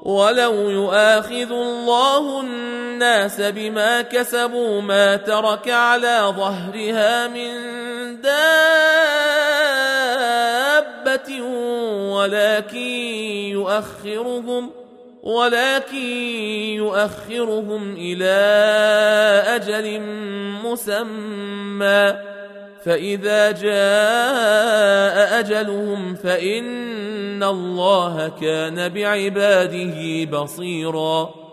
ولو يؤاخذ الله الناس بما كسبوا ما ترك على ظهرها من دابة ولكن يؤخرهم إلى أجل مسمى، فإذا جاء أجلهم فإن الله كان بعباده بصيرا.